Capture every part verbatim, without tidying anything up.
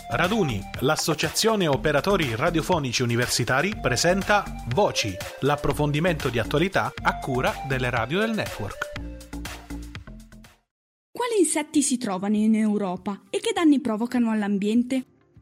Raduni, l'associazione operatori radiofonici universitari, presenta Voci, l'approfondimento di attualità a cura delle radio del network. Quali insetti si trovano in Europa e che danni provocano all'ambiente?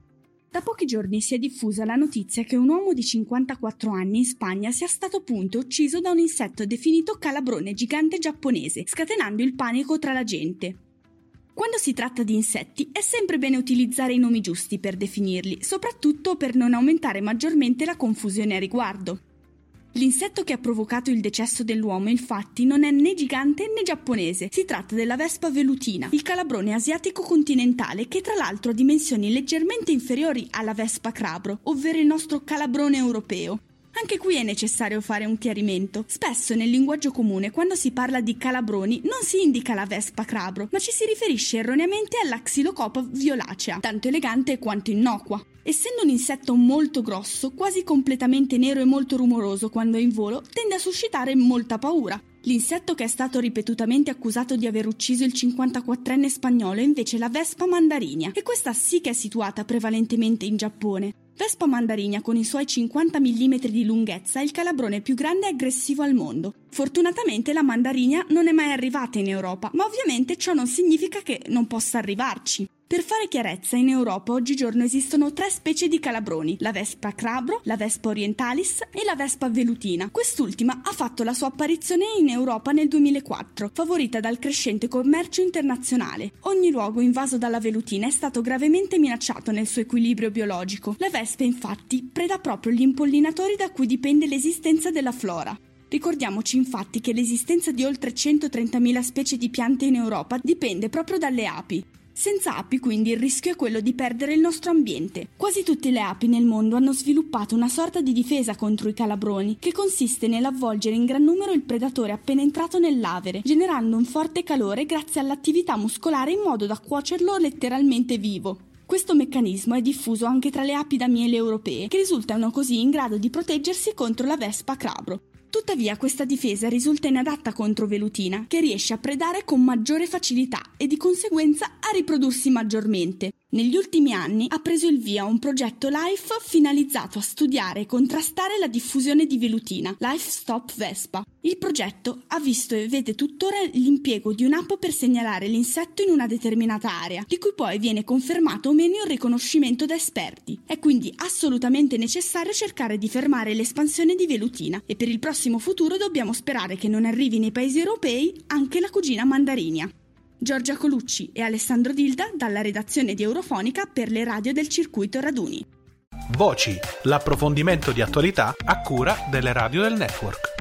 Da pochi giorni si è diffusa la notizia che un uomo di cinquantaquattro anni in Spagna sia stato appunto ucciso da un insetto definito calabrone gigante giapponese, scatenando il panico tra la gente. Quando si tratta di insetti è sempre bene utilizzare i nomi giusti per definirli, soprattutto per non aumentare maggiormente la confusione a riguardo. L'insetto che ha provocato il decesso dell'uomo infatti non è né gigante né giapponese, si tratta della vespa velutina, il calabrone asiatico continentale che tra l'altro ha dimensioni leggermente inferiori alla vespa crabro, ovvero il nostro calabrone europeo. Anche qui è necessario fare un chiarimento. Spesso nel linguaggio comune, quando si parla di calabroni, non si indica la vespa crabro, ma ci si riferisce erroneamente alla Xylocopa violacea, tanto elegante quanto innocua. Essendo un insetto molto grosso, quasi completamente nero e molto rumoroso quando è in volo, tende a suscitare molta paura. L'insetto che è stato ripetutamente accusato di aver ucciso il cinquantaquattrenne spagnolo è invece la vespa mandarinia, e questa sì che è situata prevalentemente in Giappone. Vespa mandarinia con i suoi cinquanta millimetri di lunghezza è il calabrone più grande e aggressivo al mondo. Fortunatamente la mandarinia non è mai arrivata in Europa, ma ovviamente ciò non significa che non possa arrivarci. Per fare chiarezza, in Europa oggigiorno esistono tre specie di calabroni, la vespa crabro, la vespa orientalis e la vespa velutina. Quest'ultima ha fatto la sua apparizione in Europa nel duemilaquattro, favorita dal crescente commercio internazionale. Ogni luogo invaso dalla velutina è stato gravemente minacciato nel suo equilibrio biologico. La vespa infatti preda proprio gli impollinatori da cui dipende l'esistenza della flora. Ricordiamoci infatti che l'esistenza di oltre centotrentamila specie di piante in Europa dipende proprio dalle api. Senza api quindi il rischio è quello di perdere il nostro ambiente. Quasi tutte le api nel mondo hanno sviluppato una sorta di difesa contro i calabroni, che consiste nell'avvolgere in gran numero il predatore appena entrato nell'avere, generando un forte calore grazie all'attività muscolare in modo da cuocerlo letteralmente vivo. Questo meccanismo è diffuso anche tra le api da miele europee, che risultano così in grado di proteggersi contro la vespa crabro. Tuttavia questa difesa risulta inadatta contro velutina, che riesce a predare con maggiore facilità e di conseguenza a riprodursi maggiormente. Negli ultimi anni ha preso il via un progetto LIFE finalizzato a studiare e contrastare la diffusione di velutina, Life Stop Vespa. Il progetto ha visto e vede tuttora l'impiego di un'app per segnalare l'insetto in una determinata area, di cui poi viene confermato o meno il riconoscimento da esperti. È quindi assolutamente necessario cercare di fermare l'espansione di velutina e per il prossimo futuro dobbiamo sperare che non arrivi nei paesi europei anche la cugina mandarinia. Giorgia Colucci e Alessandro Dilda dalla redazione di Eurofonica per le radio del circuito Raduni. Voci, l'approfondimento di attualità a cura delle radio del network.